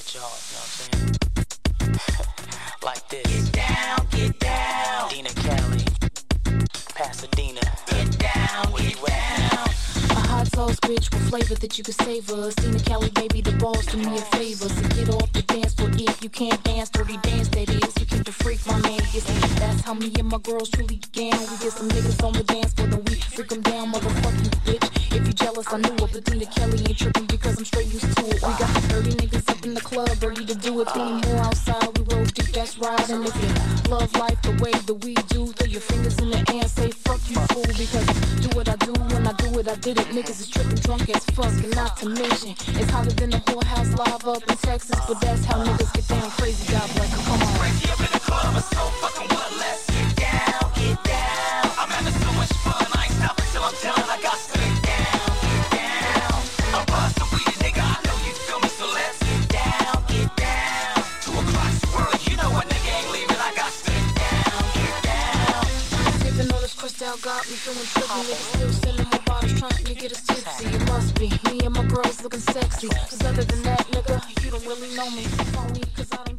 at y'all, you know what I'm saying? Like this. Get down. Dina Cali, Pasadena. Get down, where you at? A hot sauce bitch with flavor that you can savor. Dina Cali, baby, the balls do me a favor. So get off the dance floor if you can't dance. Dirty dance that is, you keep the freak, my man. Yes, that's how me and my girls truly began. We get some niggas on the dance floor, then we freak them down, motherfucking bitch. If you jealous, I knew it, but Dina Kelly ain't tripping because I'm straight used to it. We got 30 niggas up in the club, ready to do it. Plenty more outside, we roll deep, that's right. And if you love life the way that we do, throw your fingers in the air and say fuck you, fool. Because do what I do, when I do it, I did it. Niggas is tripping drunk as fuck, and not to mention it's hotter than the whorehouse live up in Texas. But that's how niggas get down crazy, God bless them, come on. Crazy up in the club, it's so fucking what? Let's get down, get down. I'm having so much fun, I ain't stopping till I'm done. I got to get down. I'm bustin' weed, nigga, I know you feel me, so let's get down, get down. 2 o'clock's swirling, you know a nigga ain't leaving. I got to get down. Sipping on this crystal got me feeling trippy. Niggas still selling my bottles, trying to get us tipsy. It must be me and my girls looking sexy. Cause other than that, nigga, you don't really know me. Phony, cause I don't